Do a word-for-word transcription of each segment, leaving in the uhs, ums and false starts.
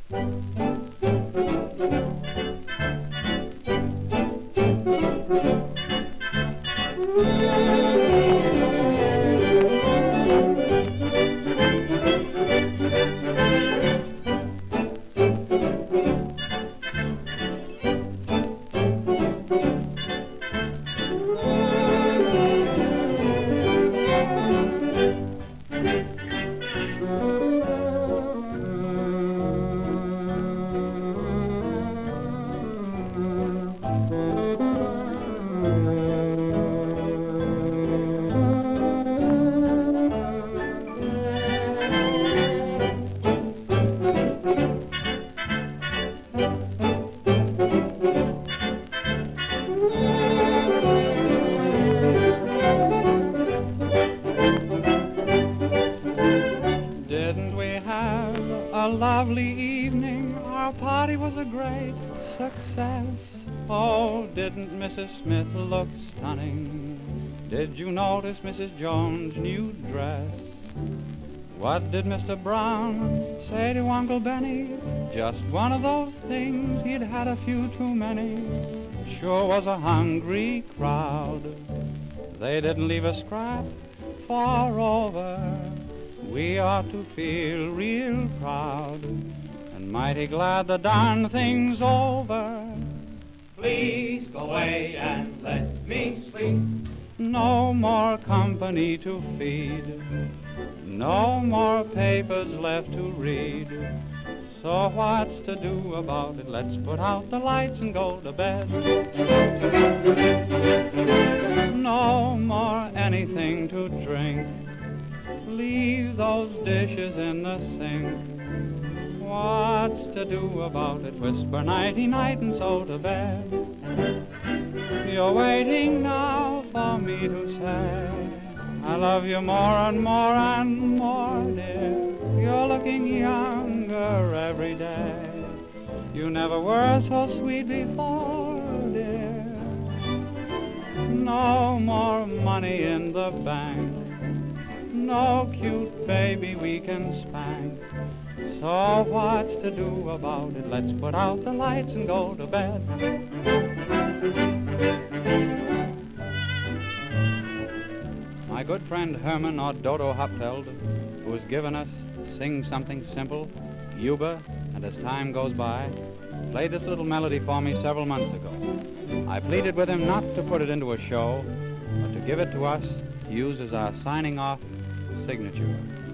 Didn't we have a lovely evening? Our party was a great success. Oh, didn't Missus Smith look stunning? Did you notice Missus Jones' new dress? What did Mister Brown say to Uncle Benny? Just one of those things, he'd had a few too many. Sure was a hungry crowd. They didn't leave a scrap for over. We ought to feel real proud and mighty glad the darn thing's over. Please go away and let me sleep. No more company to feed, no more papers left to read. So what's to do about it? Let's put out the lights and go to bed. No more anything to drink. Leave those dishes in the sink. What's to do about it? Whisper nighty-night and so to bed. You're waiting now for me to say I love you more and more and more, dear. You're looking younger every day. You never were so sweet before, dear. No more money in the bank, no cute baby we can spank. So what's to do about it? Let's put out the lights and go to bed. My good friend Herman or Dodo Hupfeld, who has given us Sing Something Simple, Yuba, and As Time Goes By, played this little melody for me several months ago. I pleaded with him not to put it into a show, but to give it to us to use as our signing off signature.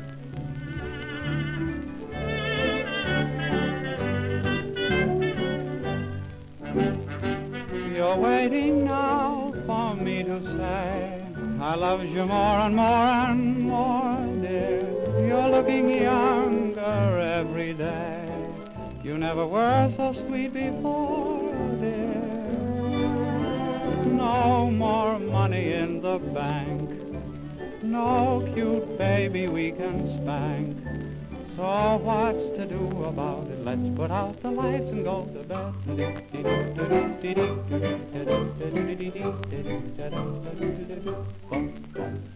You're waiting now for me to say I love you more and more and more, dear. You're looking younger every day. You never were so sweet before, dear. No more money in the bank, no cute baby we can spank. So what's to do about it? Let's put out the lights and go to bed.